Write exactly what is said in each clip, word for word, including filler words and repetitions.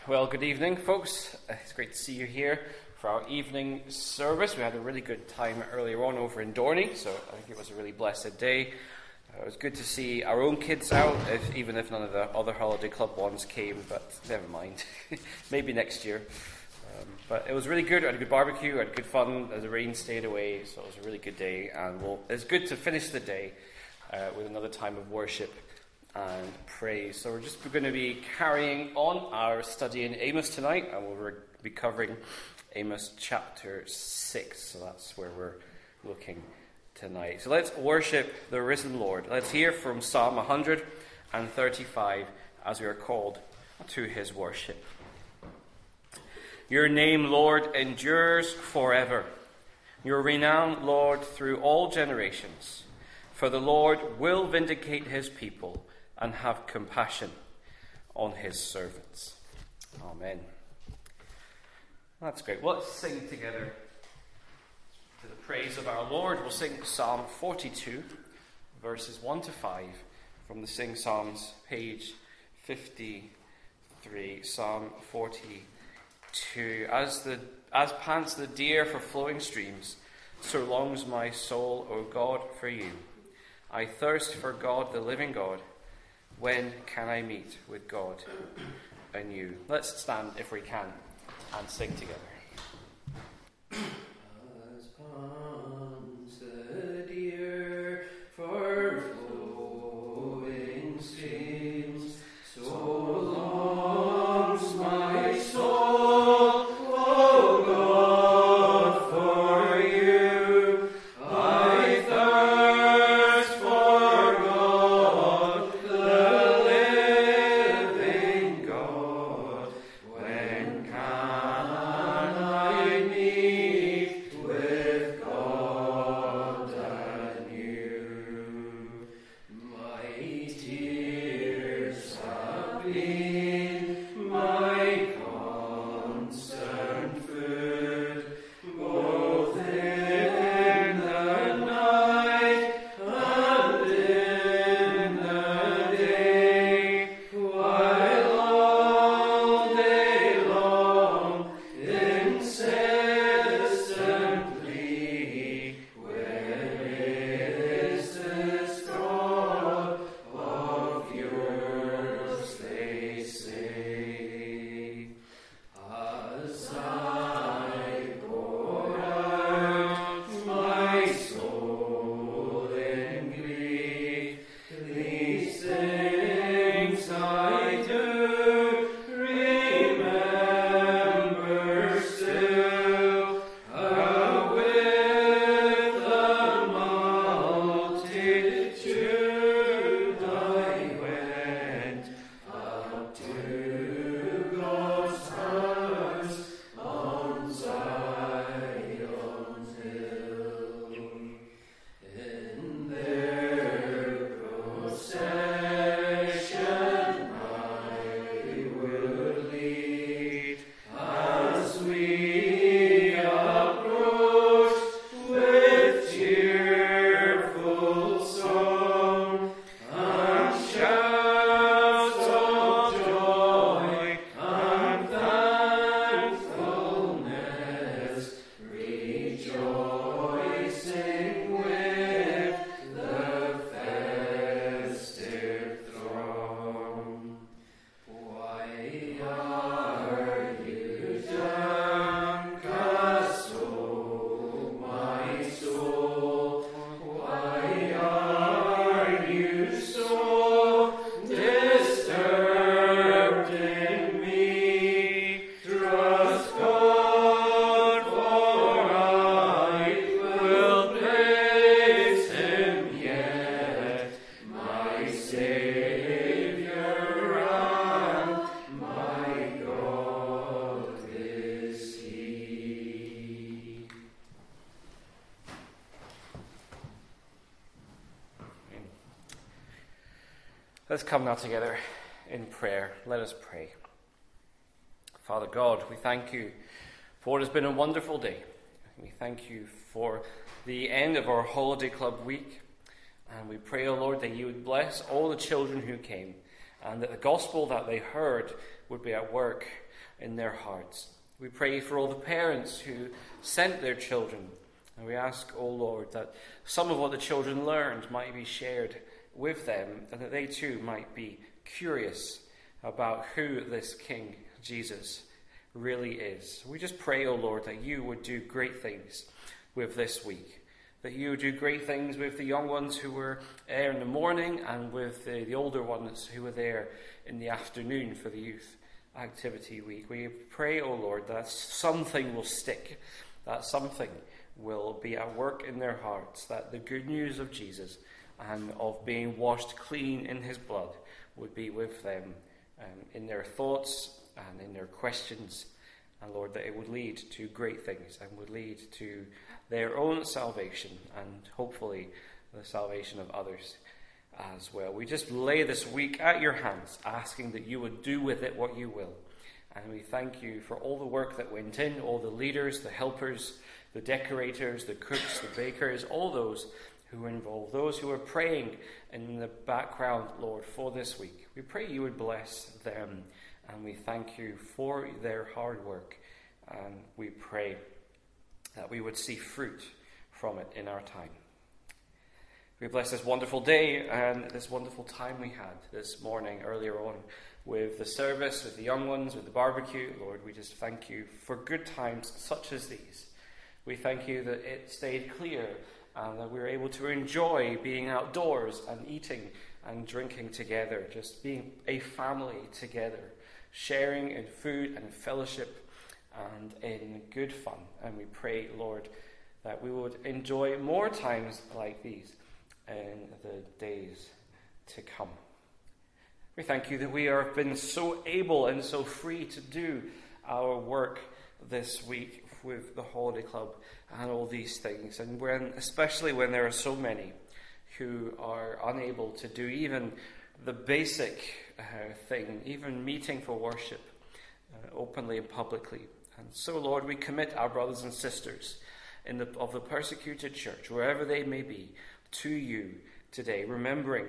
Well, good evening, folks. It's great to see you here for our evening service. We had a really good time earlier on over in Dorney, so I think it was a really blessed day. Uh, it was good to see our own kids out, if, even if none of the other holiday club ones came, but never mind. Maybe next year. Um, but it was really good. We had a good barbecue, we had good fun as the rain stayed away, so it was a really good day. And we'll, it's good to finish the day uh, with another time of worship and praise. So we're just going to be carrying on our study in Amos tonight, and we'll be covering Amos chapter six. So that's where we're looking tonight. So let's worship the risen Lord. Let's hear from Psalm one thirty-five as we are called to his worship. Your name, Lord, endures forever. Your renown, Lord, through all generations. For the Lord will vindicate his people and have compassion on his servants. Amen. That's great. Well, let's sing together to the praise of our Lord. We'll sing Psalm forty-two, verses one to five, from the Sing Psalms, page fifty-three. Psalm forty-two. As the as pants the deer for flowing streams, so longs my soul, O God, for you. I thirst for God, the living God. When can I meet with God anew? Let's stand, if we can, and sing together. As pants the deer for flowing streams, so longs my soul, O God, for you. I thirst for God, the living God. When can I meet with God anew? My tears have been my constant food, both in the night and in the day, while all day long incessantly, where is this thought of yours, they say. As I pour out my soul in grief, these things I do remember still, how with the multitude I went up to God's house on Zion's hill. In their procession I will lead, as we approach with cheerful song and shouts of joy and thankfulness, rejoicing with the festive throng. Why are you downcast, O my soul? Why are you so disturbed in me? Trust God, for I will praise him yet, my Savior and my God is he. Let's come now together in prayer. Let us pray. Father God, we thank you for what has been a wonderful day. We thank you for the end of our holiday club week. And we pray, O Lord, that you would bless all the children who came, and that the gospel that they heard would be at work in their hearts. We pray for all the parents who sent their children. And we ask, O Lord, that some of what the children learned might be shared with them, and that they too might be curious about who this King Jesus really is. We just pray, O Lord, that you would do great things with this week, that you would do great things with the young ones who were there in the morning and with the, the older ones who were there in the afternoon for the youth activity week. We pray, O Lord, that something will stick, that something will be at work in their hearts, that the good news of Jesus and of being washed clean in his blood would be with them um, in their thoughts and in their questions. And Lord, that it would lead to great things and would lead to their own salvation and hopefully the salvation of others as well. We just lay this week at your hands, asking that you would do with it what you will. And we thank you for all the work that went in, all the leaders, the helpers, the decorators, the cooks, the bakers, all those who were involved, those who were praying in the background, Lord, for this week. We pray you would bless them, and we thank you for their hard work, and we pray that we would see fruit from it in our time. We bless this wonderful day and this wonderful time we had this morning earlier on with the service, with the young ones, with the barbecue. Lord, we just thank you for good times such as these. We thank you that it stayed clear and that we were able to enjoy being outdoors and eating and drinking together, just being a family together, sharing in food and fellowship and in good fun. And we pray, Lord, that we would enjoy more times like these in the days to come. We thank you that we have been so able and so free to do our work this week with the Holiday Club and all these things, and when, especially when there are so many who are unable to do even the basic uh, thing, even meeting for worship uh, openly and publicly. And so, Lord, we commit our brothers and sisters in the, of the persecuted church, wherever they may be, to you today, remembering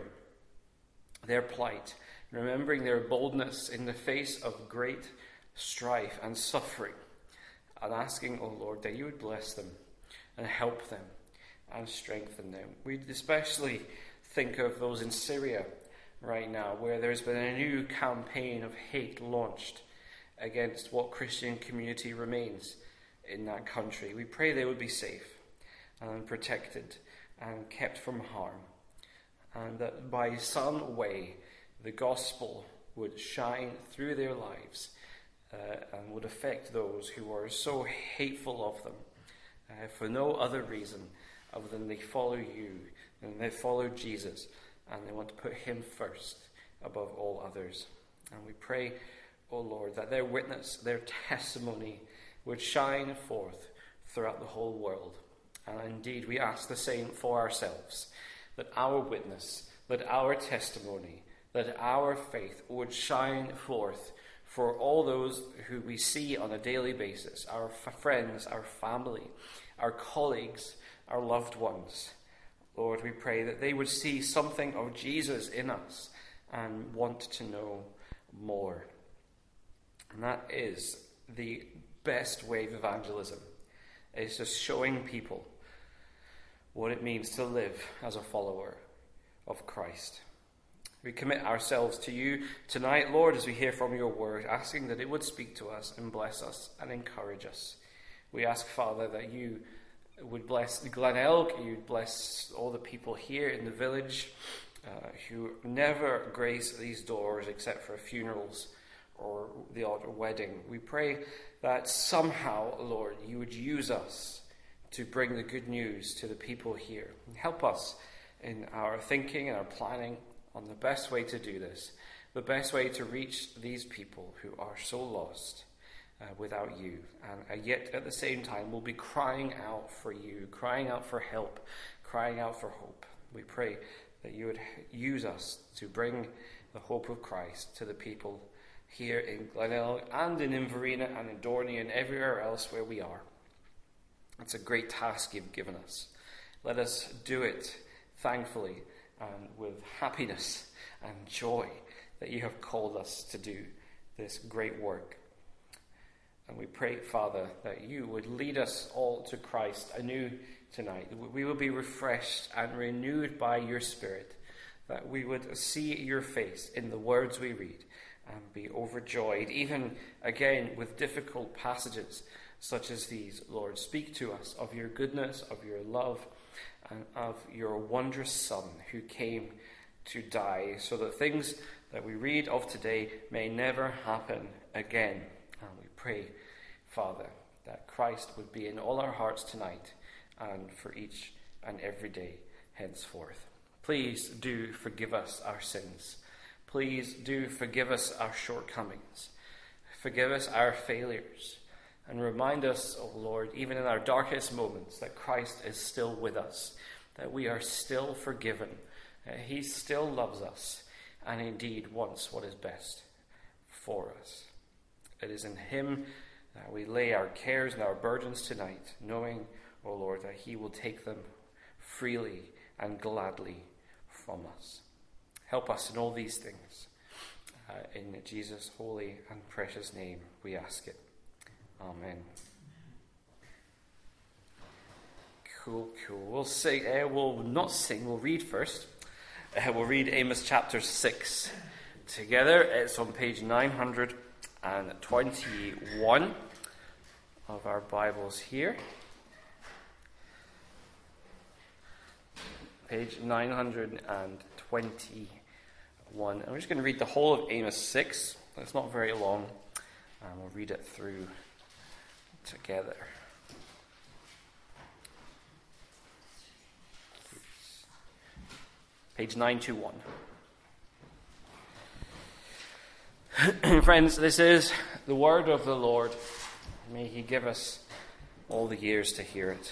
their plight, remembering their boldness in the face of great strife and suffering, and asking, O Lord, that you would bless them and help them and strengthen them. We especially think of those in Syria right now, where there's been a new campaign of hate launched against what Christian community remains in that country. We pray they would be safe and protected and kept from harm, and that by some way the gospel would shine through their lives uh, and would affect those who are so hateful of them uh, for no other reason other than they follow you and they follow Jesus and they want to put him first above all others. And we pray, O Lord, that their witness, their testimony would shine forth throughout the whole world. And indeed, we ask the same for ourselves, that our witness, that our testimony, that our faith would shine forth for all those who we see on a daily basis, our f- friends, our family, our colleagues, our loved ones. Lord, we pray that they would see something of Jesus in us and want to know more. And that is the best way of evangelism, is just showing people what it means to live as a follower of Christ. We commit ourselves to you tonight, Lord, as we hear from your word, asking that it would speak to us and bless us and encourage us. We ask, Father, that you would bless Glenelg, you'd bless all the people here in the village uh, who never grace these doors except for funerals or the odd wedding. We pray that somehow, Lord, you would use us to bring the good news to the people here. Help us in our thinking and our planning on the best way to do this, the best way to reach these people who are so lost uh, without you, and uh, yet at the same time will be crying out for you, crying out for help, crying out for hope. We pray that you would use us to bring the hope of Christ to the people here in Glenelg and in Inverina and in Dorney and everywhere else where we are. It's a great task you've given us. Let us do it thankfully and with happiness and joy that you have called us to do this great work. And we pray, Father, that you would lead us all to Christ anew tonight. We will be refreshed and renewed by your Spirit, that we would see your face in the words we read and be overjoyed, even again with difficult passages such as these. Lord, speak to us of your goodness, of your love, and of your wondrous Son who came to die, so that things that we read of today may never happen again. And we pray, Father, that Christ would be in all our hearts tonight and for each and every day henceforth. Please do forgive us our sins. Please do forgive us our shortcomings. Forgive us our failures. And remind us, O Lord, even in our darkest moments, that Christ is still with us, that we are still forgiven. Uh, he still loves us and indeed wants what is best for us. It is in him that we lay our cares and our burdens tonight, knowing, O Lord, that he will take them freely and gladly from us. Help us in all these things. Uh, in Jesus' holy and precious name we ask it. Amen. Cool, cool. We'll sing. Uh, we'll not sing. We'll read first. Uh, we'll read Amos chapter six together. It's on page nine hundred twenty-one of our Bibles here. Page nine hundred twenty-one. I'm just going to read the whole of Amos six. It's not very long, and we'll read it through together. Page nine twenty-one. Friends, this is the word of the Lord. May he give us all the years to hear it.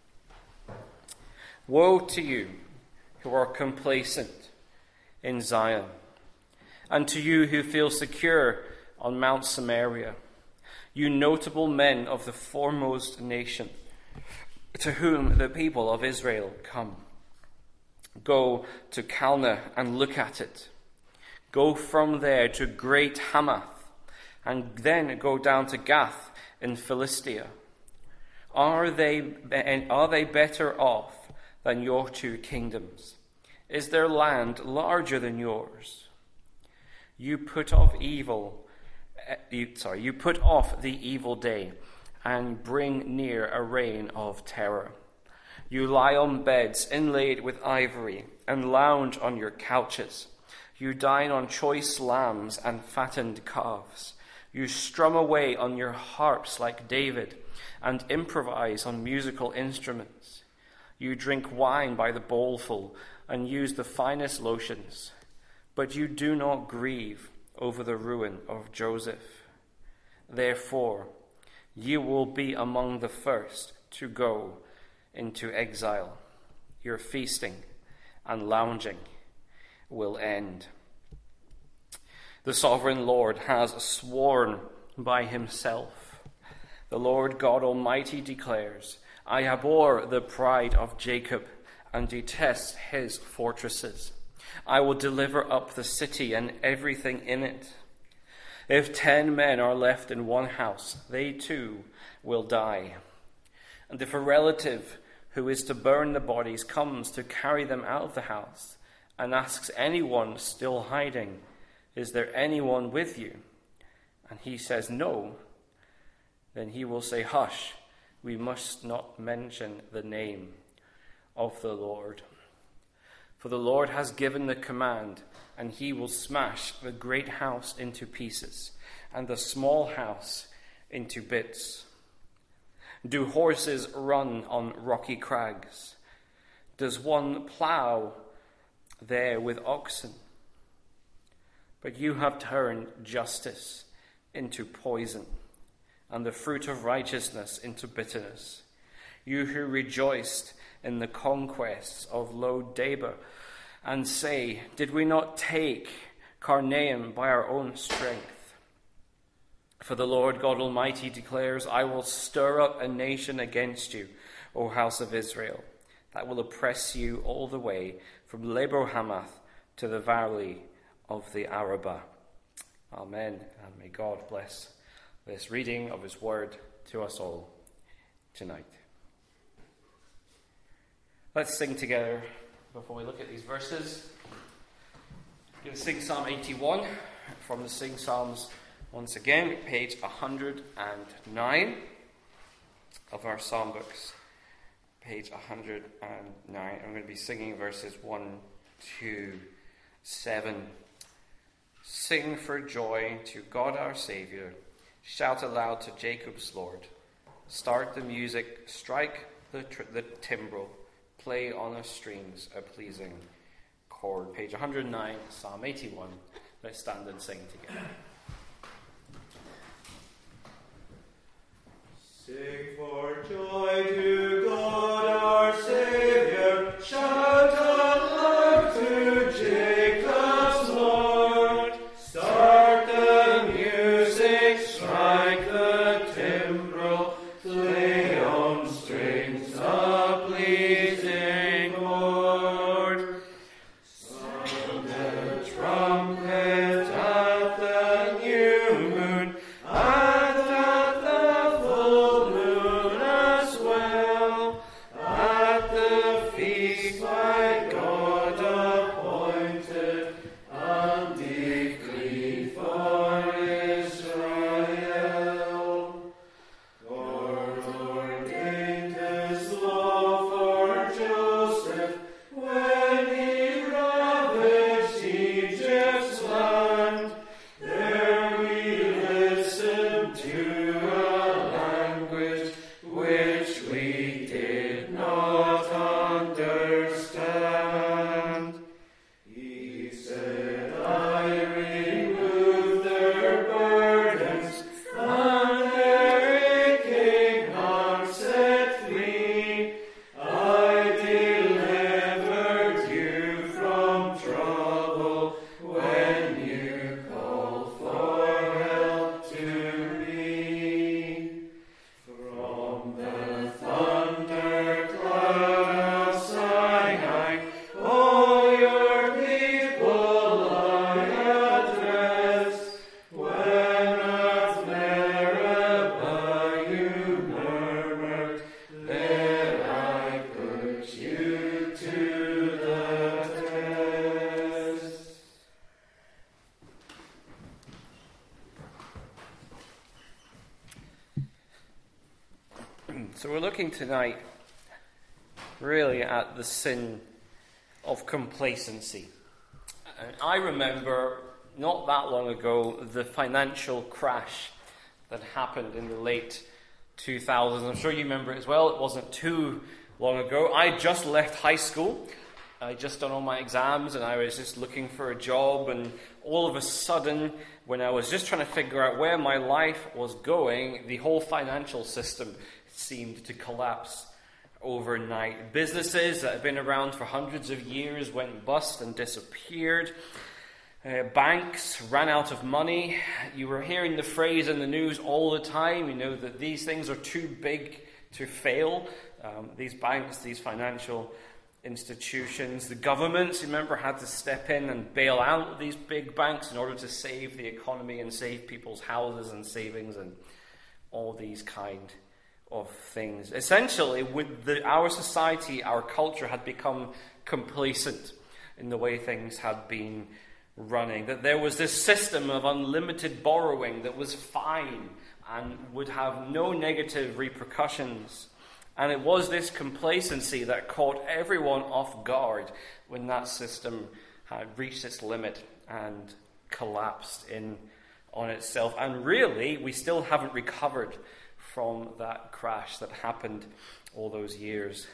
Woe to you who are complacent in Zion, and to you who feel secure on Mount Samaria, you notable men of the foremost nation, to whom the people of Israel come. Go to Calneh and look at it. Go from there to Great Hamath, and then go down to Gath in Philistia. Are they, are they better off than your two kingdoms? Is their land larger than yours? You put off evil, you, sorry, you put off the evil day and bring near a reign of terror. You lie on beds inlaid with ivory and lounge on your couches. You dine on choice lambs and fattened calves. You strum away on your harps like David and improvise on musical instruments. You drink wine by the bowlful and use the finest lotions, but you do not grieve over the ruin of Joseph. Therefore, you will be among the first to go into exile. Your feasting and lounging will end. The sovereign Lord has sworn by himself. The Lord God Almighty declares, I abhor the pride of Jacob and detest his fortresses. I will deliver up the city and everything in it. If ten men are left in one house, they too will die. And if a relative who is to burn the bodies comes to carry them out of the house and asks anyone still hiding, is there anyone with you? And he says no, then he will say, hush, we must not mention the name of the Lord. For the Lord has given the command, and he will smash the great house into pieces and the small house into bits. Do horses run on rocky crags? Does one plow there with oxen? But you have turned justice into poison, and the fruit of righteousness into bitterness. You who rejoiced in the conquests of Lo-debar, and say, did we not take Carnaim by our own strength? For the Lord God Almighty declares, I will stir up a nation against you, O house of Israel, that will oppress you all the way from Lebo-hamath to the valley of the Arabah. Amen. And may God bless this reading of his word to us all tonight. Let's sing together before we look at these verses. We're going to sing Psalm eighty-one from the Sing Psalms once again, page one hundred nine of our psalm books. Page one hundred nine. I'm going to be singing verses one to seven. Sing for joy to God our Saviour. Shout aloud to Jacob's Lord. Start the music, strike the, tr- the timbrel. Play on the strings a pleasing chord. Page one hundred nine, Psalm eighty-one. Let's stand and sing together. Sing for joy to God our Saviour. Shout aloud to Jacob's Lord. Start the music, strike the timbrel. Play on strings a pleasing chord. Sound the trumpet at the new moon, and at the full moon as well, at the feast by God appointed and decreed for Israel. God ordained his law for Joseph when he ravaged Egypt's land. There we listened to a language which we did not understand. He said, I remove their burdens, and their aching hearts set free. I delivered you from trouble when you called for help to me. From the thundercloud of Sinai, all your people I address. When at Meribah you murmured, there I put you to the test. So we're looking tonight really at the sin of complacency. And I remember not that long ago the financial crash that happened in the late two thousands. I'm sure you remember it as well. It wasn't too long ago. I just left high school. I just done all my exams and I was just looking for a job, and all of a sudden, when I was just trying to figure out where my life was going, the whole financial system seemed to collapse overnight. Businesses that had been around for hundreds of years went bust and disappeared. Uh, banks ran out of money. You were hearing the phrase in the news all the time, you know, that these things are too big to fail. Um, these banks, these financial institutions. The governments, remember, had to step in and bail out these big banks in order to save the economy and save people's houses and savings and all these kind of things. Essentially, with the, our society, our culture had become complacent in the way things had been running. That there was this system of unlimited borrowing that was fine and would have no negative repercussions. And it was this complacency that caught everyone off guard when that system had reached its limit and collapsed in on itself. And really, we still haven't recovered from that crash that happened all those years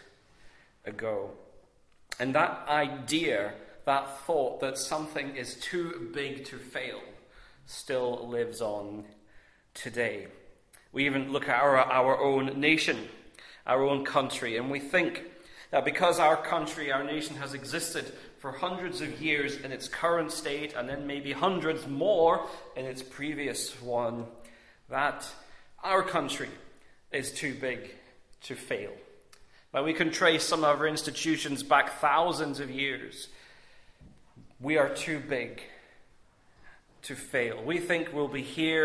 ago. And that idea, that thought that something is too big to fail, still lives on today. We even look at our, our own nation, our own country, and we think that because our country, our nation has existed for hundreds of years in its current state, and then maybe hundreds more in its previous one, that our country is too big to fail. But we can trace some of our institutions back thousands of years. We are too big to fail. We think we'll be here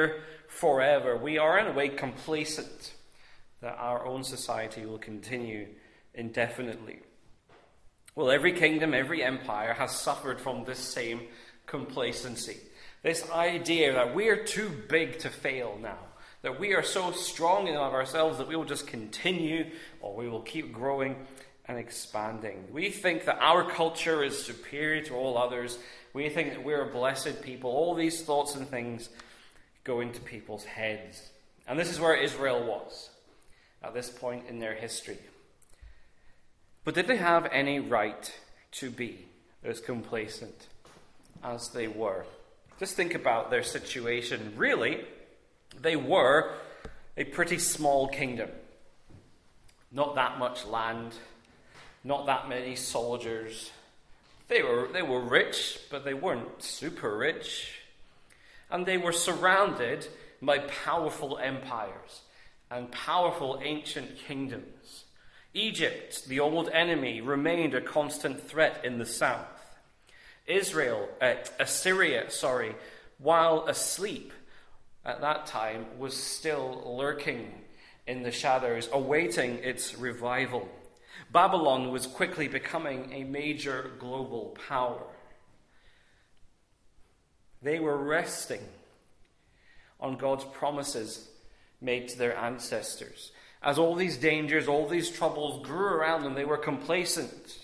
forever, we are in a way complacent that our own society will continue indefinitely. Well, every kingdom, every empire has suffered from this same complacency. This idea that we are too big to fail now, that we are so strong in of ourselves that we will just continue, or we will keep growing and expanding. We think that our culture is superior to all others. We think that we're a blessed people. All these thoughts and things go into people's heads. And this is where Israel was at this point in their history. But did they have any right to be as complacent as they were? Just think about their situation. Really, they were a pretty small kingdom. Not that much land, not that many soldiers. They were, they were rich, but they weren't super rich. And they were surrounded by powerful empires and powerful ancient kingdoms. Egypt, the old enemy, remained a constant threat in the south. Israel, uh, Assyria, sorry, while asleep at that time, was still lurking in the shadows, awaiting its revival. Babylon was quickly becoming a major global power. They were resting on God's promises made to their ancestors. As all these dangers, all these troubles grew around them, they were complacent.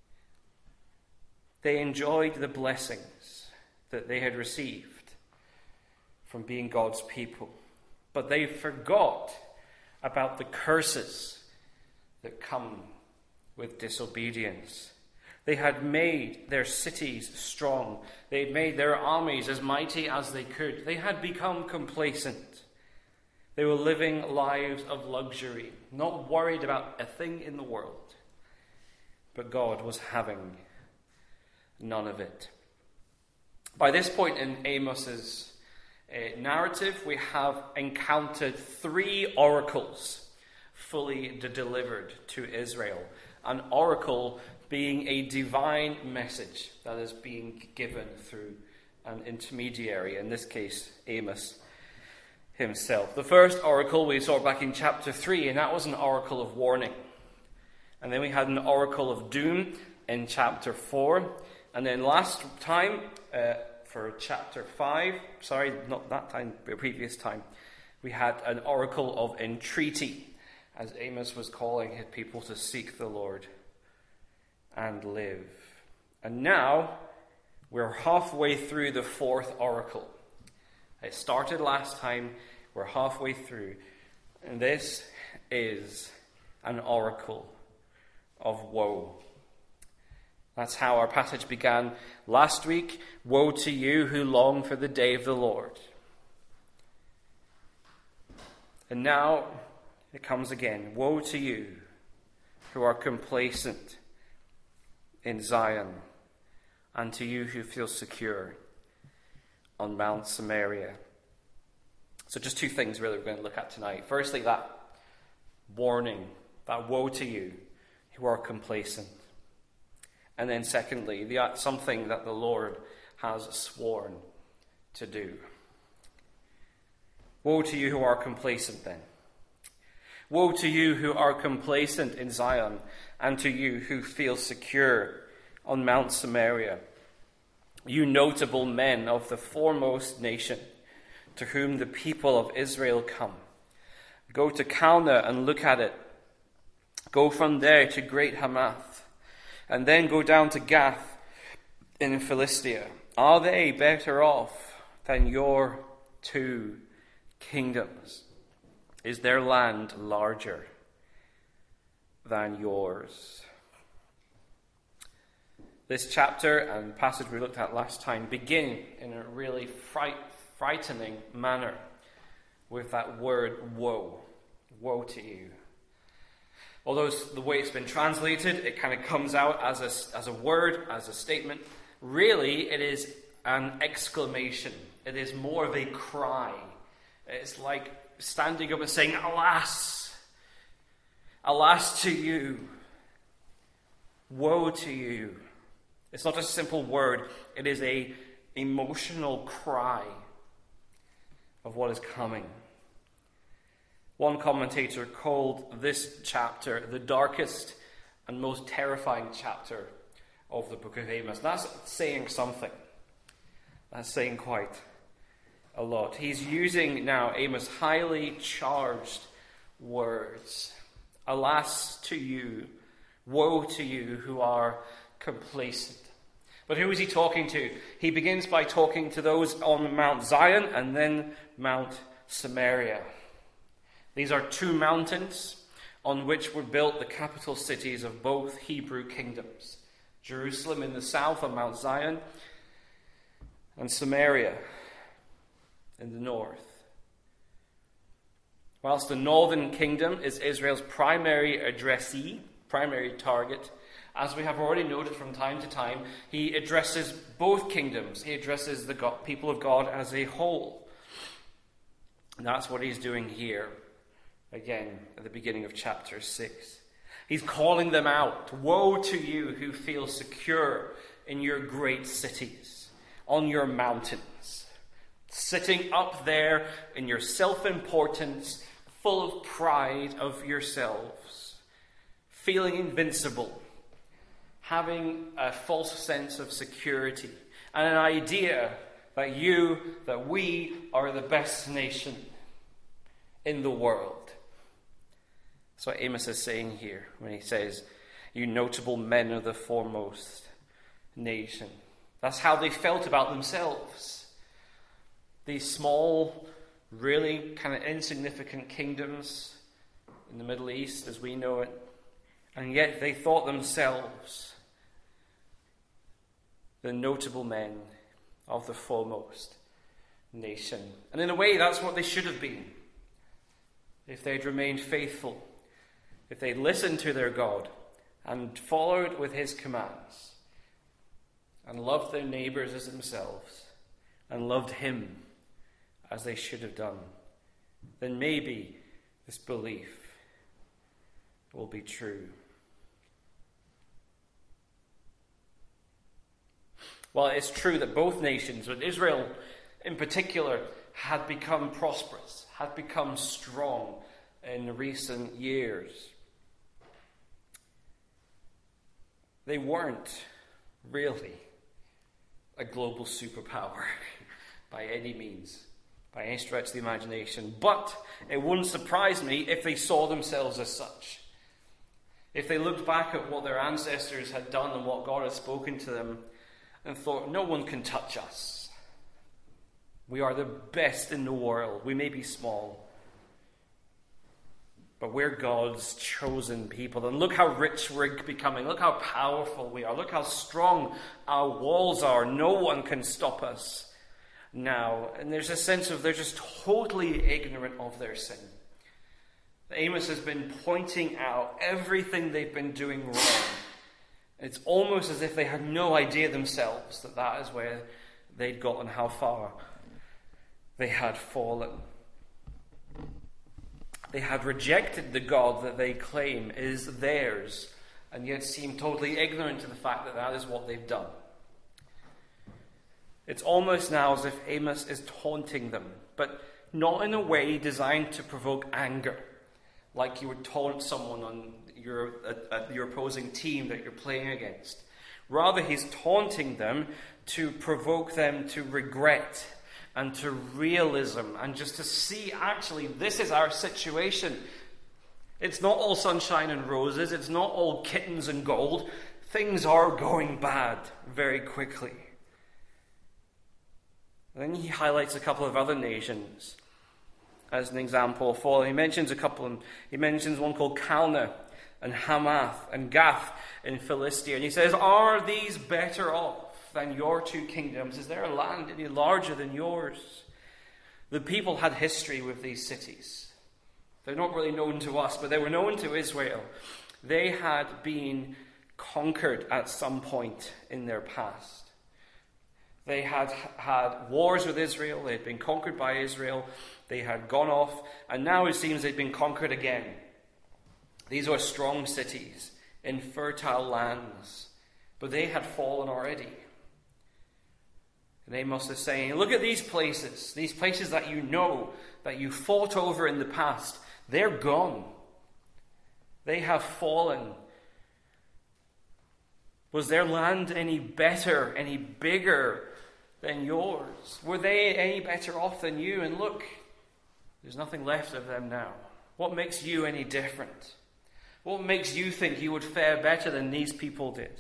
They enjoyed the blessings that they had received from being God's people. But they forgot about the curses that come with disobedience. They had made their cities strong. They had made their armies as mighty as they could. They had become complacent. They were living lives of luxury, not worried about a thing in the world. But God was having none of it. By this point in Amos's uh, narrative, we have encountered three oracles fully de- delivered to Israel. An oracle being a divine message that is being given through an intermediary, in this case, Amos himself. The first oracle we saw back in chapter three, and that was an oracle of warning. And then we had an oracle of doom in chapter four. And then last time, uh, for chapter five, sorry, not that time, but previous time, we had an oracle of entreaty, as Amos was calling his people to seek the Lord and live. And now, we're halfway through the fourth oracle. It started last time, we're halfway through, and this is an oracle of woe. That's how our passage began last week. Woe to you who long for the day of the Lord. And now it comes again. Woe to you who are complacent in Zion, and to you who feel secure on Mount Samaria. So just two things really we're going to look at tonight. Firstly, that warning, that woe to you who are complacent. And then secondly, the, something that the Lord has sworn to do. Woe to you who are complacent then. Woe to you who are complacent in Zion, and to you who feel secure on Mount Samaria. You notable men of the foremost nation, to whom the people of Israel come. Go to Calneh and look at it. Go from there to Great Hamath, and then go down to Gath in Philistia. Are they better off than your two kingdoms? Is their land larger than yours? This chapter and passage we looked at last time begin in a really fright, frightening manner with that word woe. Woe to you. Although the way it's been translated, it kind of comes out as a, as a word, as a statement. Really, it is an exclamation. It is more of a cry. It's like standing up and saying, alas! Alas to you! Woe to you! It's not just a simple word. It is a emotional cry of what is coming. One commentator called this chapter the darkest and most terrifying chapter of the book of Amos. That's saying something. That's saying quite a lot. He's using now Amos' highly charged words. Alas to you, woe to you who are complacent. But who is he talking to? He begins by talking to those on Mount Zion and then Mount Samaria. These are two mountains on which were built the capital cities of both Hebrew kingdoms. Jerusalem in the south on Mount Zion, and Samaria in the north. Whilst the northern kingdom is Israel's primary addressee, primary target, as we have already noted from time to time, he addresses both kingdoms. He addresses the God, people of God as a whole. And that's what he's doing here, again, at the beginning of chapter six. He's calling them out. Woe to you who feel secure in your great cities, on your mountains, sitting up there in your self-importance, full of pride of yourselves, feeling invincible, having a false sense of security, and an idea that you, that we are the best nation in the world. That's what Amos is saying here when he says, you notable men of the foremost nation. That's how they felt about themselves. These small, really kind of insignificant kingdoms in the Middle East as we know it. And yet they thought themselves the notable men of the foremost nation. And in a way, that's what they should have been. If they'd remained faithful, if they'd listened to their God and followed with his commands and loved their neighbors as themselves and loved him as they should have done, then maybe this belief will be true. Well, it's true that both nations, but Israel in particular, had become prosperous, had become strong in recent years. They weren't really a global superpower by any means, by any stretch of the imagination. But it wouldn't surprise me if they saw themselves as such. If they looked back at what their ancestors had done and what God had spoken to them and thought, no one can touch us. We are the best in the world. We may be small, but we're God's chosen people. And look how rich we're becoming. Look how powerful we are. Look how strong our walls are. No one can stop us now. And there's a sense of they're just totally ignorant of their sin. Amos has been pointing out everything they've been doing wrong. It's almost as if they had no idea themselves that that is where they'd gotten, how far they had fallen. They had rejected the God that they claim is theirs, and yet seem totally ignorant to the fact that that is what they've done. It's almost now as if Amos is taunting them, but not in a way designed to provoke anger, like you would taunt someone on your, at, at your opposing team that you're playing against. Rather, he's taunting them to provoke them to regret and to realism, and just to see, actually, this is our situation. It's not all sunshine and roses. It's not all kittens and gold. Things are going bad very quickly. Then he highlights a couple of other nations as an example. For he mentions a couple. Of, he mentions one called Calneh and Hamath and Gath in Philistia, and he says, "Are these better off than your two kingdoms? Is there a land any larger than yours?" The people had history with these cities. They're not really known to us, but they were known to Israel. They had been conquered at some point in their past. They had had wars with Israel. They had been conquered by Israel. They had gone off, and now it seems they'd been conquered again. These were strong cities in fertile lands, but they had fallen already. And Amos is saying, look at these places, these places that you know, that you fought over in the past. They're gone. They have fallen. Was their land any better, any bigger than yours? Were they any better off than you? And look, there's nothing left of them now. What makes you any different? What makes you think you would fare better than these people did?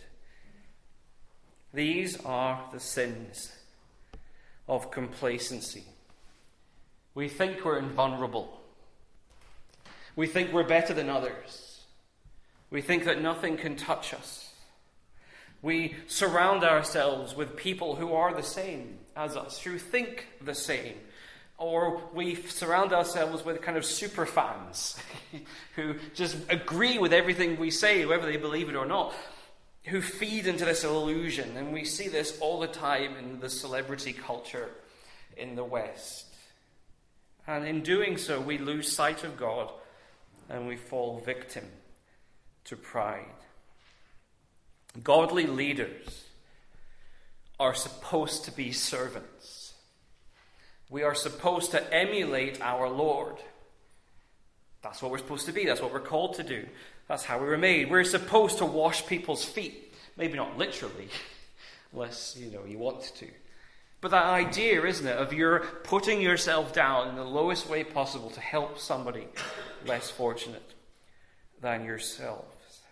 These are the sins of complacency. We think we're invulnerable. We think we're better than others. We think that nothing can touch us. We surround ourselves with people who are the same as us, who think the same. Or we surround ourselves with kind of super fans who just agree with everything we say, whether they believe it or not, who feed into this illusion. And we see this all the time in the celebrity culture in the West. And in doing so, we lose sight of God and we fall victim to pride. Godly leaders are supposed to be servants. We are supposed to emulate our Lord. That's what we're supposed to be. That's what we're called to do. That's how we were made. We're supposed to wash people's feet. Maybe not literally, unless, you know, you want to. But that idea, isn't it, of you're putting yourself down in the lowest way possible to help somebody less fortunate than yourselves.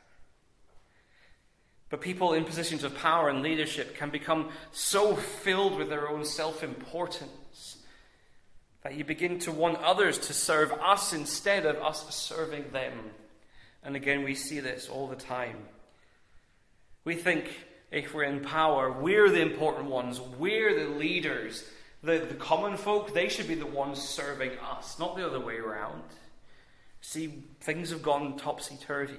But people in positions of power and leadership can become so filled with their own self-importance that you begin to want others to serve us instead of us serving them. And again, we see this all the time. We think if we're in power, we're the important ones, we're the leaders. The, the common folk, they should be the ones serving us, not the other way around. See, things have gone topsy-turvy.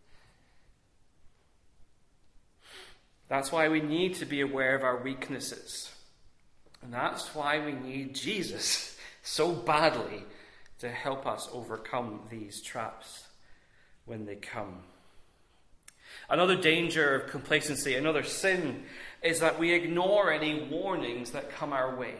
That's why we need to be aware of our weaknesses. And that's why we need Jesus so badly to help us overcome these traps when they come. Another danger of complacency, another sin, is that we ignore any warnings that come our way.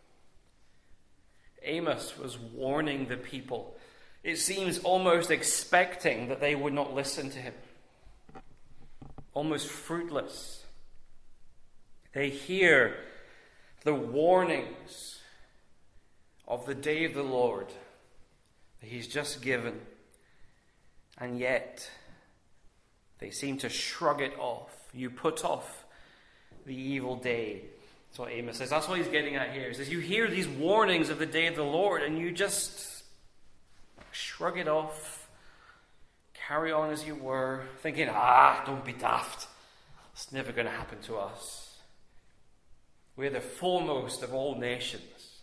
Amos was warning the people. It seems almost expecting that they would not listen to him. Almost fruitless. They hear the warnings of the day of the Lord that he's just given, and yet they seem to shrug it off. You put off the evil day. That's what Amos says. That's what he's getting at here. He says, you hear these warnings of the day of the Lord, and you just shrug it off, carry on as you were, thinking, ah, don't be daft. It's never going to happen to us. We're the foremost of all nations.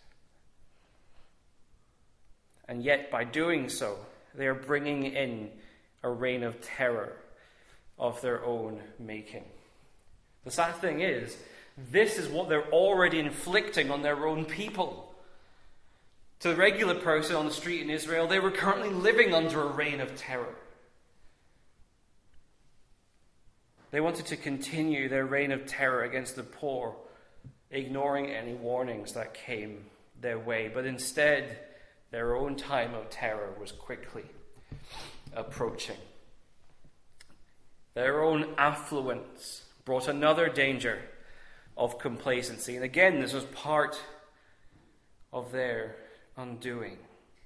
And yet, by doing so, they are bringing in a reign of terror of their own making. The sad thing is, this is what they're already inflicting on their own people. To the regular person on the street in Israel, they were currently living under a reign of terror. They wanted to continue their reign of terror against the poor, ignoring any warnings that came their way. But instead, their own time of terror was quickly approaching. Their own affluence brought another danger of complacency. And again, this was part of their undoing.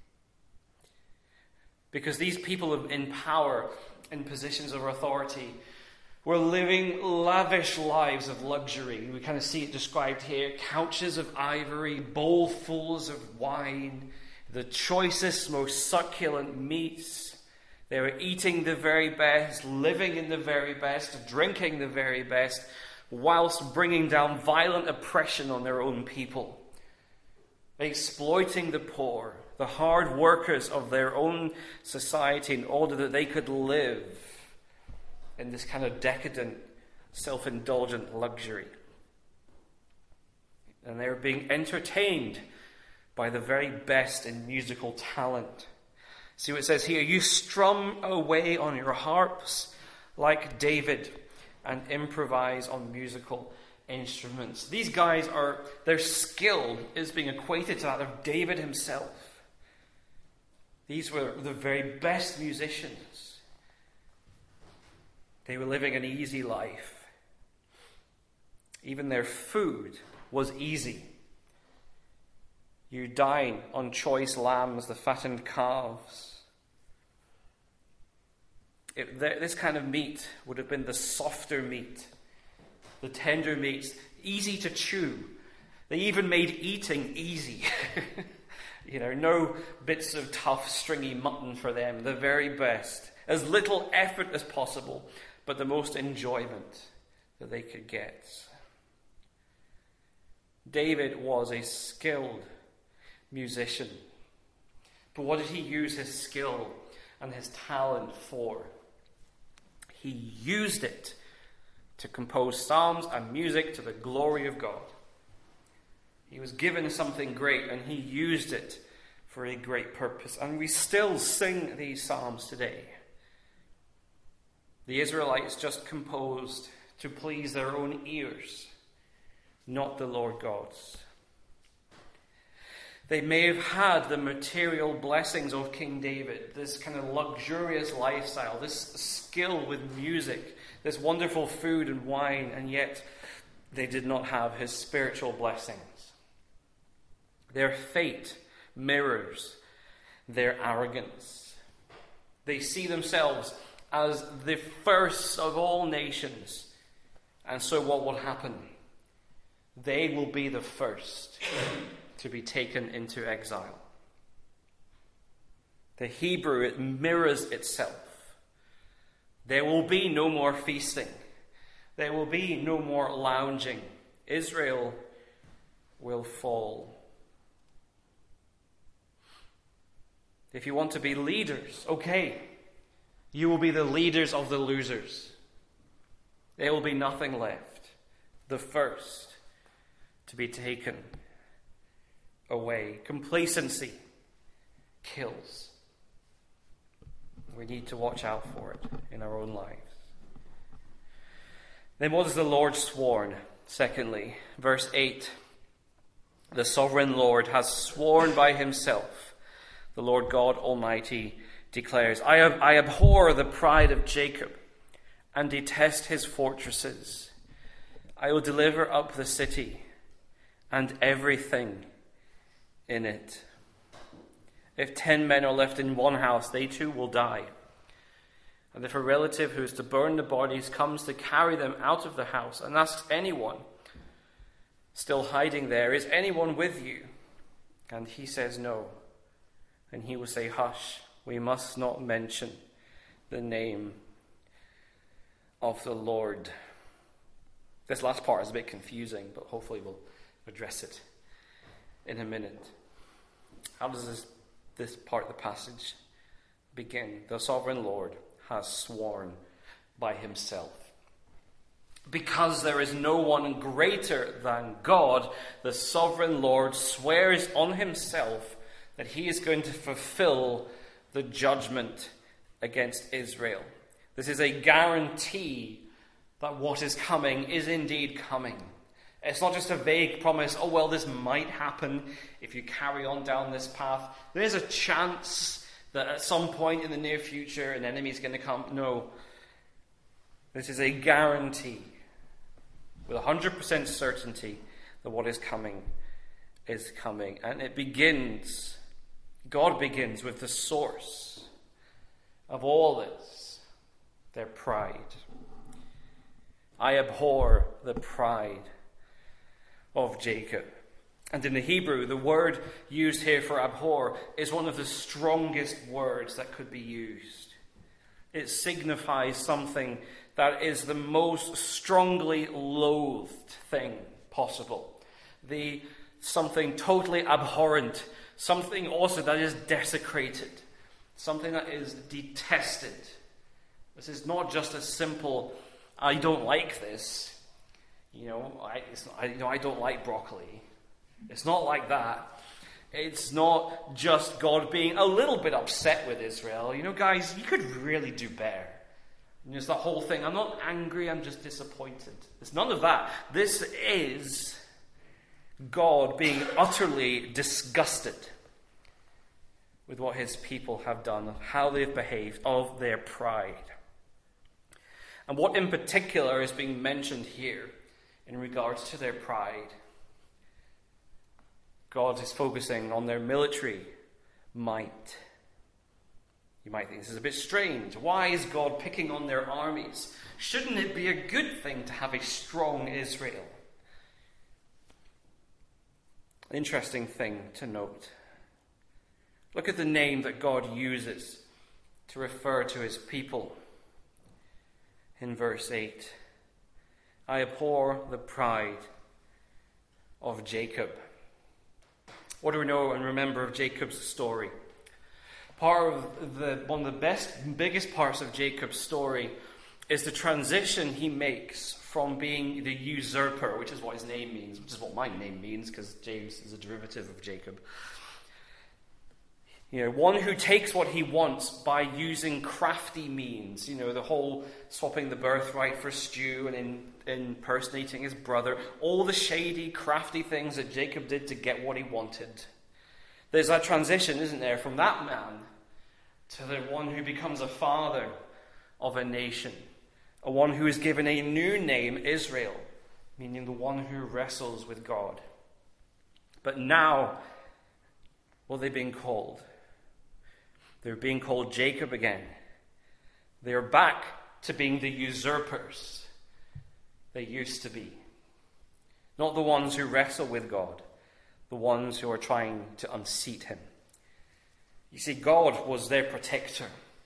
Because these people in power, in positions of authority, were living lavish lives of luxury. We kind of see it described here. Couches of ivory, bowlfuls of wine, the choicest, most succulent meats. They were eating the very best, living in the very best, drinking the very best, whilst bringing down violent oppression on their own people. Exploiting the poor, the hard workers of their own society in order that they could live in this kind of decadent, self-indulgent luxury. And they were being entertained by the very best in musical talent. See what it says here, you strum away on your harps like David and improvise on musical instruments. These guys are, their skill is being equated to that of David himself. These were the very best musicians. They were living an easy life. Even their food was easy. You dine on choice lambs, the fattened calves. It, this kind of meat would have been the softer meat, the tender meats, easy to chew. They even made eating easy. You know, no bits of tough, stringy mutton for them, the very best. As little effort as possible, but the most enjoyment that they could get. David was a skilled musician. But what did he use his skill and his talent for? He used it to compose psalms and music to the glory of God. He was given something great and he used it for a great purpose. And we still sing these psalms today. The Israelites just composed to please their own ears, not the Lord God's. They may have had the material blessings of King David, this kind of luxurious lifestyle, this skill with music, this wonderful food and wine, and yet they did not have his spiritual blessings. Their fate mirrors their arrogance. They see themselves as the first of all nations, and so what will happen? They will be the first to be taken into exile. The Hebrew, it mirrors itself. There will be no more feasting. There will be no more lounging. Israel will fall. If you want to be leaders, okay, you will be the leaders of the losers. There will be nothing left. The first to be taken away. Complacency kills. We need to watch out for it in our own lives. Then what has the Lord sworn? Secondly, verse eight. The sovereign Lord has sworn by himself. The Lord God Almighty declares, I, ab- I abhor the pride of Jacob and detest his fortresses. I will deliver up the city and everything in it. If ten men are left in one house, they too will die. And if a relative who is to burn the bodies comes to carry them out of the house and asks anyone still hiding there, is anyone with you? And he says no. And he will say, hush, we must not mention the name of the Lord. This last part is a bit confusing, but hopefully we'll address it in a minute. How does this, this part of the passage begin? The sovereign Lord has sworn by himself. Because there is no one greater than God, the sovereign Lord swears on himself that he is going to fulfill the judgment against Israel. This is a guarantee that what is coming is indeed coming. It's not just a vague promise, oh well, this might happen if you carry on down this path. There's a chance that at some point in the near future an enemy is going to come. No. This is a guarantee with one hundred percent certainty that what is coming is coming. And it begins, God begins with the source of all this, their pride. I abhor the pride of Jacob. And in the Hebrew, the word used here for abhor is one of the strongest words that could be used. It signifies something that is the most strongly loathed thing possible. The something totally abhorrent, something also that is desecrated, something that is detested. This is not just a simple, I don't like this. You know, I, it's not, I, you know, I don't like broccoli. It's not like that. It's not just God being a little bit upset with Israel. You know, guys, you could really do better. And it's that whole thing, I'm not angry, I'm just disappointed. It's none of that. This is God being utterly disgusted with what his people have done, how they've behaved, of their pride. And what in particular is being mentioned here in regards to their pride? God is focusing on their military might. You might think this is a bit strange. Why is God picking on their armies? Shouldn't it be a good thing to have a strong Israel? An interesting thing to note. Look at the name that God uses to refer to his people. In verse eight, I abhor the pride of Jacob. What do we know and remember of Jacob's story? Part of the one of the best, biggest parts of Jacob's story is the transition he makes from being the usurper, which is what his name means, which is what my name means, because James is a derivative of Jacob. You know, one who takes what he wants by using crafty means. You know, the whole swapping the birthright for stew and in, impersonating his brother. All the shady, crafty things that Jacob did to get what he wanted. There's that transition, isn't there, from that man to the one who becomes a father of a nation. A one who is given a new name, Israel, meaning the one who wrestles with God. But now, what are they being called? They're being called Jacob again. They're back to being the usurpers they used to be. Not the ones who wrestle with God, the ones who are trying to unseat him. You see, God was their protector.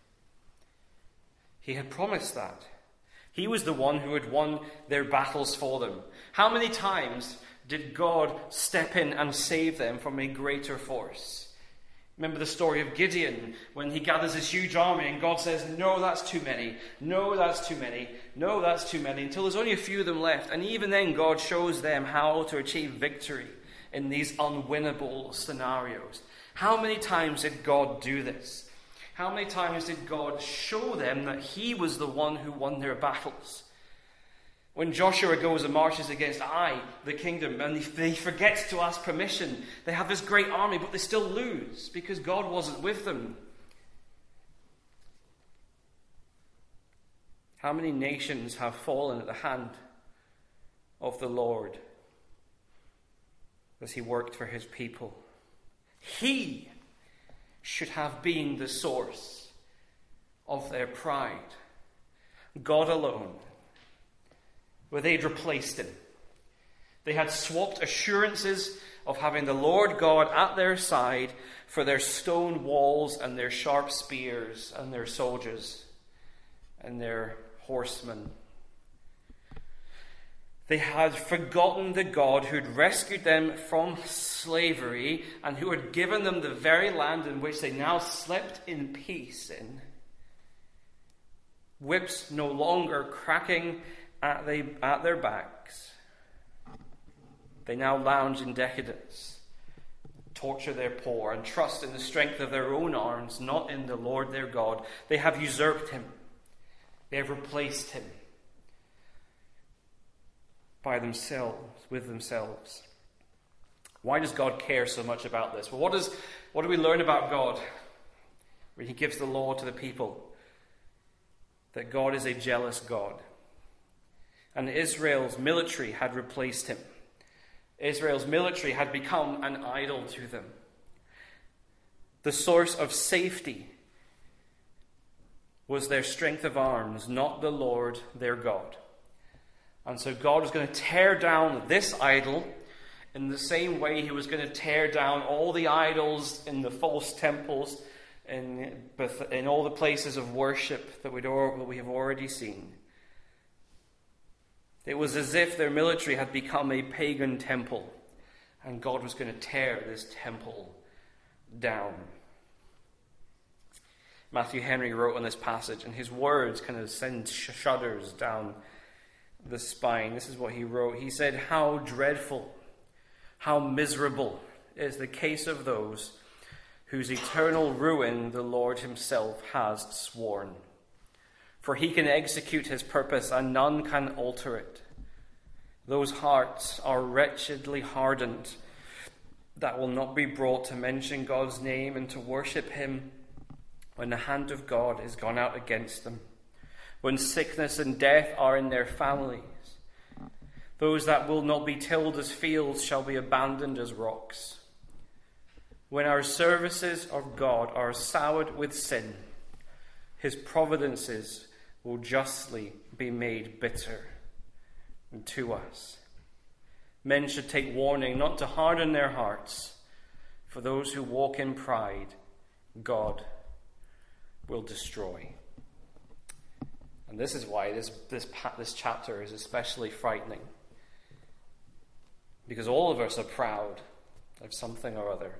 He had promised that. He was the one who had won their battles for them. How many times did God step in and save them from a greater force? Remember the story of Gideon when he gathers this huge army and God says, no, that's too many. No, that's too many. No, that's too many. Until there's only a few of them left. And even then God shows them how to achieve victory in these unwinnable scenarios. How many times did God do this? How many times did God show them that he was the one who won their battles? When Joshua goes and marches against Ai, the kingdom, and he forgets to ask permission, they have this great army, but they still lose because God wasn't with them. How many nations have fallen at the hand of the Lord as he worked for his people? He should have been the source of their pride. God alone. Where they'd replaced him. They had swapped assurances of having the Lord God at their side for their stone walls and their sharp spears and their soldiers and their horsemen. They had forgotten the God who'd rescued them from slavery and who had given them the very land in which they now slept in peace in. Whips no longer cracking At, they, at their backs. They now lounge in decadence, torture their poor, and trust in the strength of their own arms, not in the Lord their God. They have usurped him. They have replaced him by themselves, with themselves. Why does God care so much about this? Well, what, does, what do we learn about God when he gives the law to the people? That God is a jealous God. And Israel's military had replaced him. Israel's military had become an idol to them. The source of safety was their strength of arms, not the Lord their God. And so God was going to tear down this idol in the same way he was going to tear down all the idols in the false temples and in, in all the places of worship that, we'd, that we have already seen. It was as if their military had become a pagan temple, and God was going to tear this temple down. Matthew Henry wrote on this passage, and his words kind of send shudders down the spine. This is what he wrote. He said, "How dreadful, how miserable is the case of those whose eternal ruin the Lord himself has sworn. for he can execute his purpose and none can alter it. Those hearts are wretchedly hardened that will not be brought to mention God's name and to worship him when the hand of God is gone out against them, when sickness and death are in their families. Those that will not be tilled as fields shall be abandoned as rocks. When our services of God are soured with sin, his providences will justly be made bitter to us. Men should take warning not to harden their hearts, for those who walk in pride, God will destroy. And this is why this, this, this chapter is especially frightening. Because all of us are proud of something or other.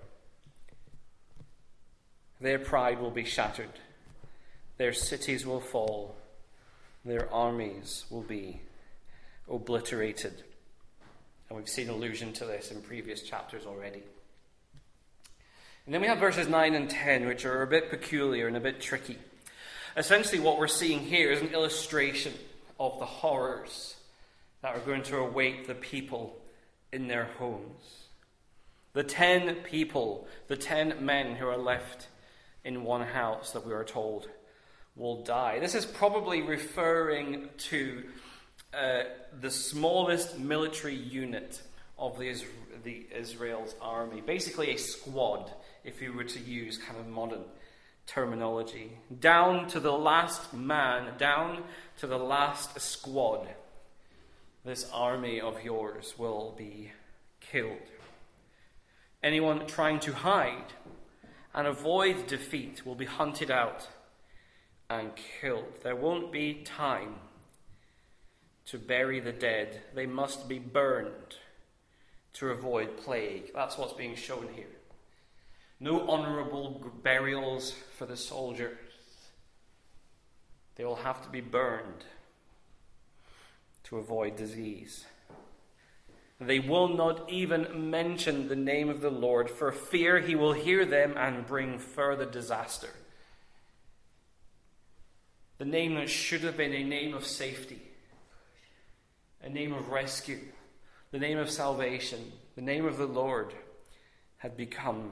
Their pride will be shattered. Their cities will fall. Their armies will be obliterated. And we've seen allusion to this in previous chapters already. And then we have verses nine and ten, which are a bit peculiar and a bit tricky. Essentially what we're seeing here is an illustration of the horrors that are going to await the people in their homes. The ten people, the ten men who are left in one house that we are told will die. This is probably referring to uh, the smallest military unit of the, Is- the Israel's army. Basically a squad, if you were to use kind of modern terminology. Down to the last man, down to the last squad, this army of yours will be killed. Anyone trying to hide and avoid defeat will be hunted out and killed. There won't be time to bury the dead. They must be burned to avoid plague. That's what's being shown here. No honourable burials for the soldiers. They will have to be burned to avoid disease. They will not even mention the name of the Lord for fear he will hear them and bring further disaster. The name that should have been a name of safety, a name of rescue, the name of salvation, the name of the Lord had become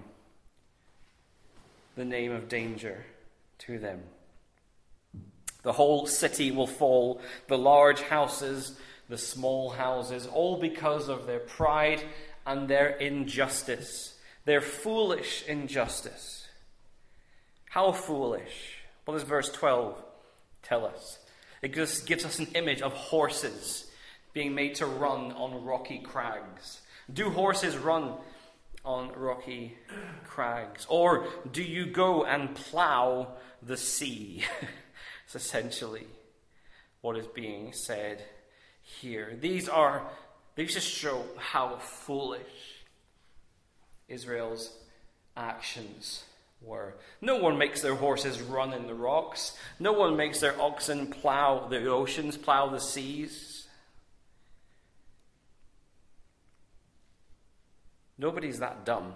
the name of danger to them. The whole city will fall, the large houses, the small houses, all because of their pride and their injustice, their foolish injustice. How foolish? What does verse twelve tell us? It just gives us an image of horses being made to run on rocky crags. Do horses run on rocky crags? Or do you go and plow the sea? It's essentially what is being said here. These are, these just show how foolish Israel's actions were. No one makes their horses run in the rocks. No one makes their oxen plow the oceans, plow the seas. Nobody's that dumb.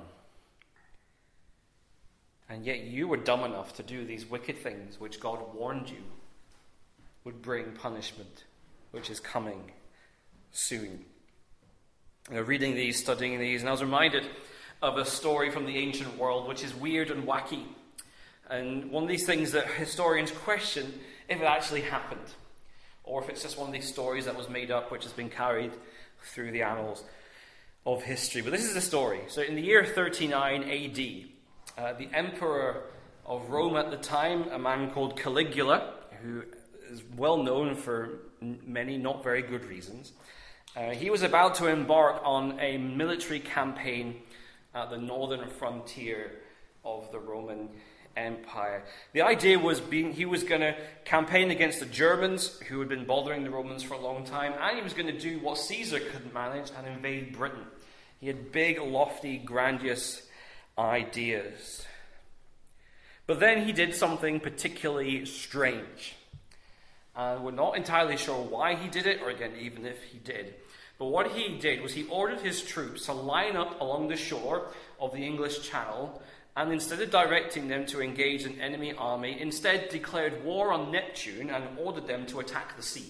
And yet you were dumb enough to do these wicked things which God warned you would bring punishment, which is coming soon. You know, reading these, studying these, and I was reminded of a story from the ancient world which is weird and wacky. And one of these things that historians question if it actually happened, or if it's just one of these stories that was made up which has been carried through the annals of history. But this is the story. So in the year thirty-nine A D, uh, the emperor of Rome at the time, a man called Caligula, who is well known for many not very good reasons, uh, he was about to embark on a military campaign at the northern frontier of the Roman Empire. The idea was being he was going to campaign against the Germans, who had been bothering the Romans for a long time, and he was going to do what Caesar couldn't manage and invade Britain. He had big, lofty, grandiose ideas. But then he did something particularly strange. Uh, we're not entirely sure why he did it, or again, even if he did. But what he did was he ordered his troops to line up along the shore of the English Channel and instead of directing them to engage an enemy army, instead declared war on Neptune and ordered them to attack the sea.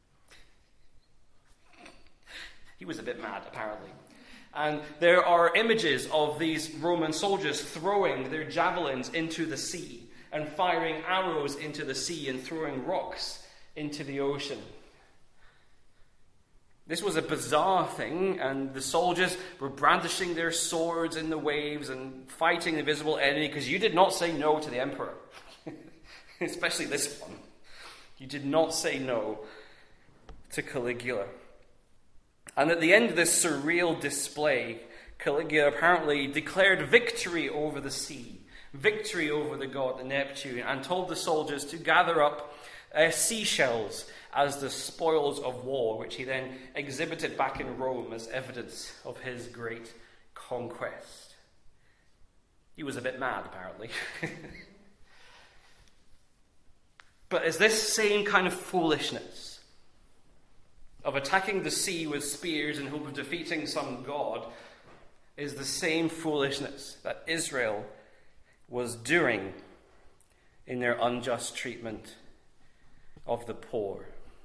He was a bit mad, apparently. And there are images of these Roman soldiers throwing their javelins into the sea and firing arrows into the sea and throwing rocks into the ocean. This was a bizarre thing, and the soldiers were brandishing their swords in the waves and fighting the visible enemy, because you did not say no to the emperor. Especially this one. You did not say no to Caligula. And at the end of this surreal display, Caligula apparently declared victory over the sea, victory over the god Neptune, and told the soldiers to gather up uh, seashells as the spoils of war, which he then exhibited back in Rome as evidence of his great conquest. He was a bit mad, apparently. But is this same kind of foolishness of attacking the sea with spears in hope of defeating some god is the same foolishness that Israel was doing in their unjust treatment of the poor?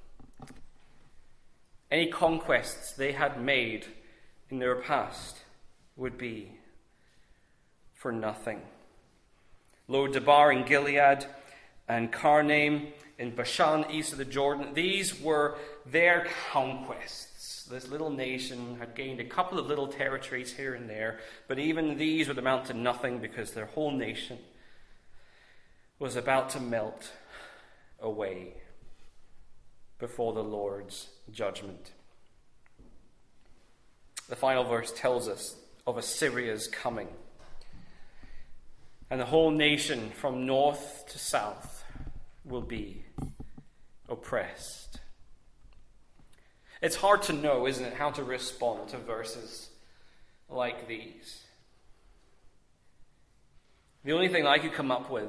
Any conquests they had made in their past would be for nothing. Lo-debar in Gilead and Karnaim in Bashan, east of the Jordan, these were their conquests. This little nation had gained a couple of little territories here and there, but even these would amount to nothing because their whole nation was about to melt away before the Lord's judgment. The final verse tells us of Assyria's coming, and the whole nation from north to south will be oppressed. It's hard to know, isn't it, how to respond to verses like these. The only thing I could come up with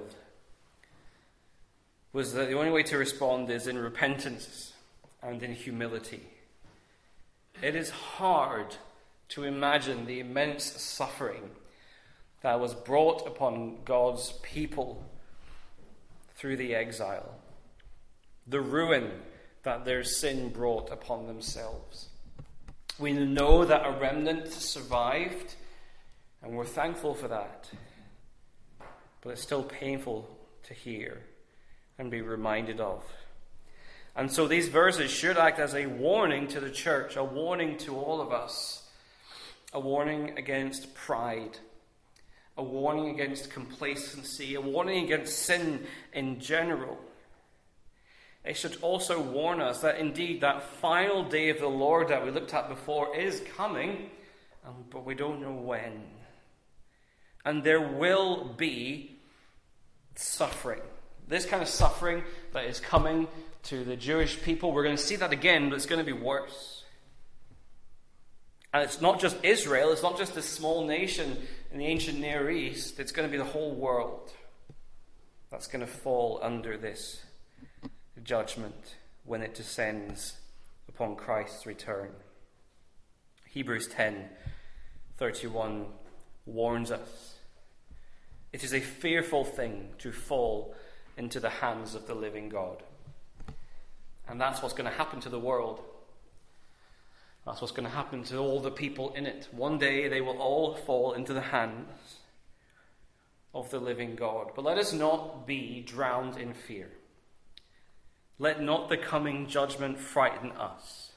was that the only way to respond is in repentance and in humility. It is hard to imagine the immense suffering that was brought upon God's people through the exile, the ruin that their sin brought upon themselves. We know that a remnant survived, and we're thankful for that, but it's still painful to hear and be reminded of. And so these verses should act as a warning to the church, a warning to all of us, a warning against pride, a warning against complacency, a warning against sin in general. It should also warn us that indeed that final day of the Lord that we looked at before is coming, um, but we don't know when. And there will be suffering. This kind of suffering that is coming to the Jewish people, we're going to see that again, but it's going to be worse. And it's not just Israel, it's not just a small nation in the ancient Near East, it's going to be the whole world that's going to fall under this judgment when it descends upon Christ's return. Hebrews ten thirty-one warns us. It is a fearful thing to fall into the hands of the living God. And that's what's going to happen to the world. That's what's going to happen to all the people in it. One day they will all fall into the hands of the living God. But let us not be drowned in fear. Let not the coming judgment frighten us,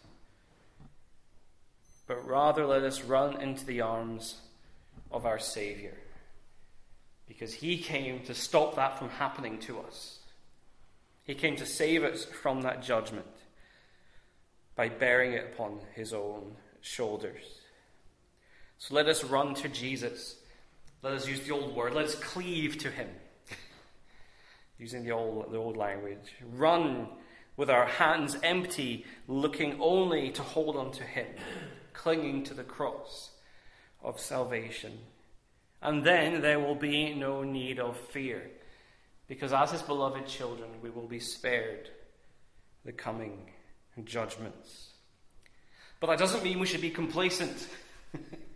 but rather let us run into the arms of our Savior, because he came to stop that from happening to us. He came to save us from that judgment by bearing it upon his own shoulders. So let us run to Jesus. Let us use the old word. Let us cleave to him. Using the old, the old language. Run with our hands empty, looking only to hold on to him, clinging to the cross of salvation. And then there will be no need of fear, because as his beloved children, we will be spared the coming judgments. But that doesn't mean we should be complacent.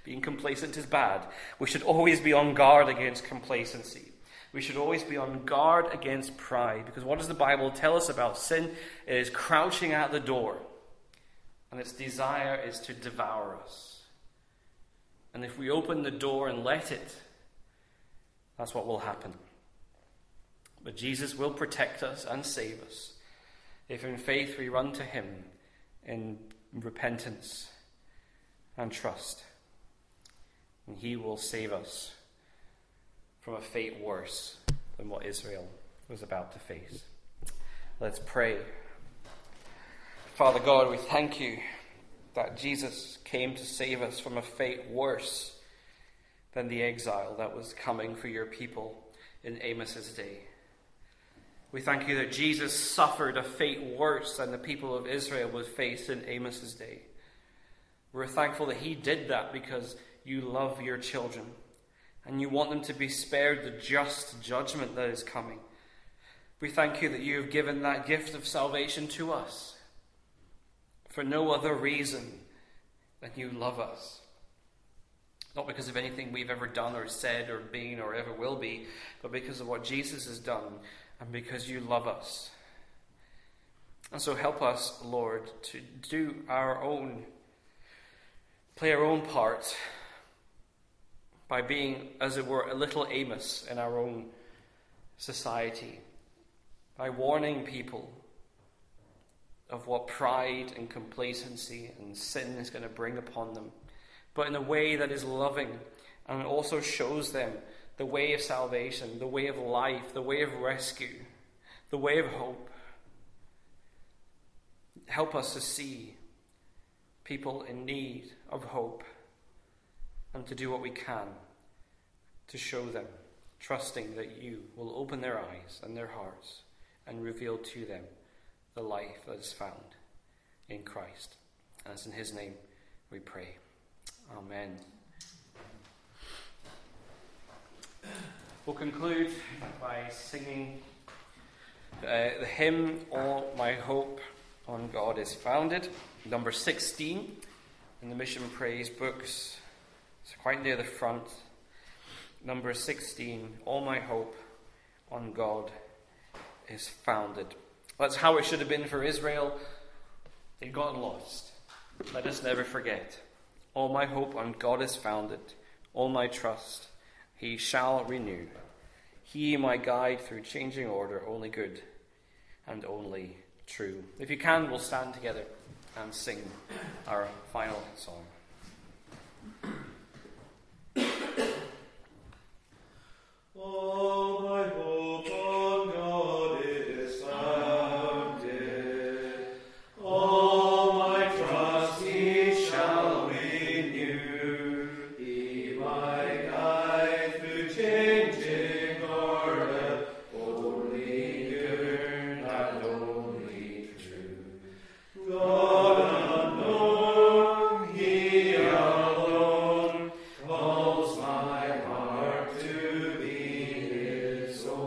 Being complacent is bad. We should always be on guard against complacency. We should always be on guard against pride, because what does the Bible tell us about sin? It is crouching at the door, and its desire is to devour us. And if we open the door and let it, that's what will happen. But Jesus will protect us and save us if in faith we run to him in repentance and trust. And he will save us from a fate worse than what Israel was about to face. Let's pray. Father God, we thank you that Jesus came to save us from a fate worse than the exile that was coming for your people in Amos's day. We thank you that Jesus suffered a fate worse than the people of Israel would face in Amos's day. We're thankful that he did that because you love your children and you want them to be spared the just judgment that is coming. We thank you that you have given that gift of salvation to us for no other reason than you love us. Not because of anything we've ever done or said or been or ever will be, but because of what Jesus has done and because you love us. And so help us, Lord, to do our own, play our own part by being, as it were, a little Amos in our own society, by warning people of what pride and complacency and sin is going to bring upon them, but in a way that is loving and also shows them the way of salvation, the way of life, the way of rescue, the way of hope. Help us to see people in need of hope and to do what we can to show them, trusting that you will open their eyes and their hearts and reveal to them the life that is found in Christ. And it's in his name we pray. Amen. We'll conclude by singing uh, the hymn, All My Hope on God is Founded, number sixteen in the Mission Praise books. It's quite near the front. Number sixteen, All My Hope on God is Founded. That's how it should have been for Israel. They'd gotten lost. Let us never forget. All my hope on God is founded. All my trust he shall renew. He my guide through changing order, only good and only true. If you can, we'll stand together and sing our final song. All my hope on God is founded. All my trust he shall renew. He my guide through changing order, only good and only true. God unknown, he alone calls my heart to be his own.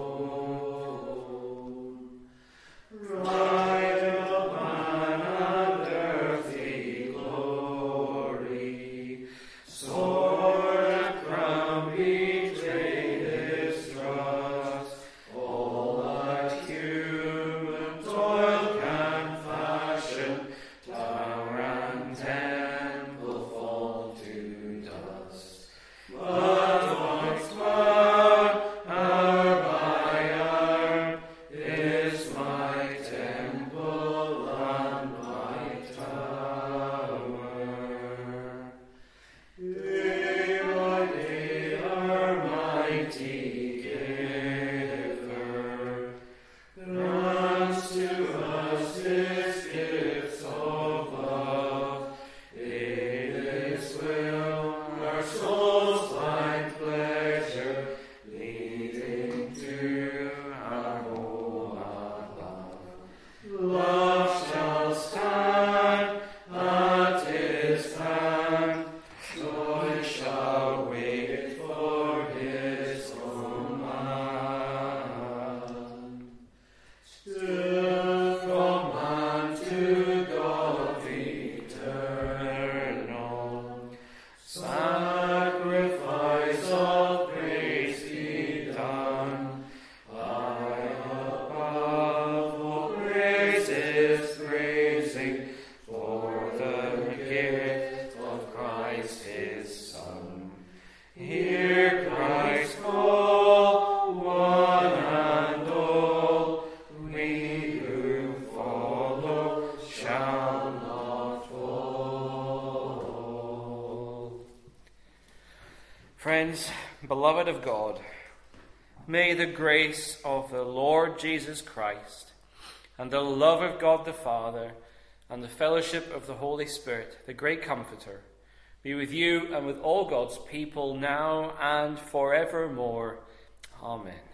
Friends, beloved of God, may the grace of the Lord Jesus Christ and the love of God the Father and the fellowship of the Holy Spirit, the great Comforter, be with you and with all God's people now and forevermore. Amen.